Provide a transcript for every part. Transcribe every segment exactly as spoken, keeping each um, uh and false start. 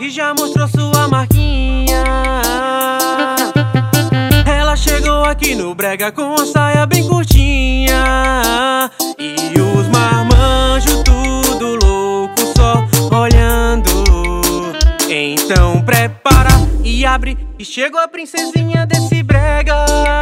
brega e já mostrou sua marquinha. Ela chegou aqui no brega com a saia bem curtinha e os marmanjos tudo louco só olhando. Então prepara e abre, e chegou a princesinha desse brega.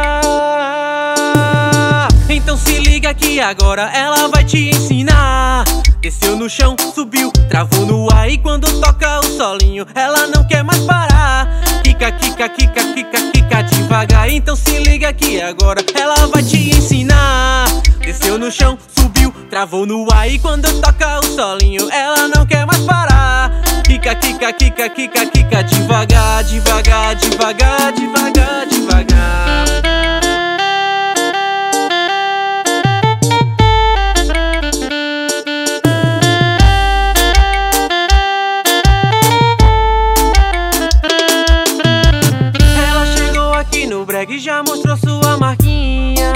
Então se liga que agora ela vai te ensinar. Desceu no chão, subiu, travou no ar, e quando toca o solinho ela não quer mais parar. Quica, quica, quica, quica, quica devagar. Então se liga que agora ela vai te ensinar. Desceu no chão, subiu, travou no ar, e quando toca o solinho ela não quer mais parar. Quica, quica, quica, quica, quica devagar, devagar, devagar, devagar, devagar. Ela chegou aqui no brega e já mostrou sua marquinha.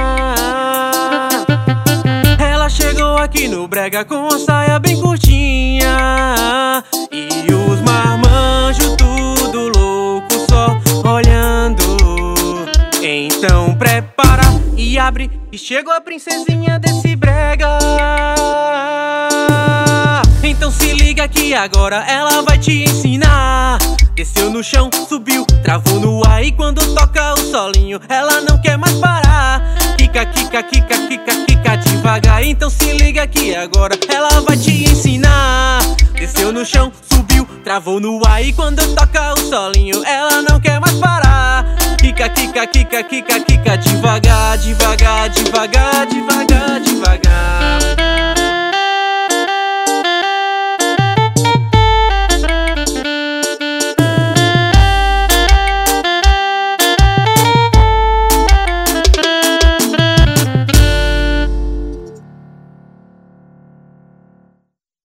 Ela chegou aqui no brega com a saia bem curtinha e os marmanjos tudo louco só olhando. Então prepara e abre, e chegou a princesinha desse brega. Então se liga que agora ela vai te ensinar. Desceu no chão, subiu, travou no ar, e quando toca o solinho ela não quer mais parar. Quica, quica, quica, quica, quica devagar. Então se liga que agora ela vai te ensinar. Desceu no chão, subiu, travou no ar, e quando toca o solinho ela não quer mais parar. Quica, quica, quica, quica, quica devagar, devagar, devagar, devagar.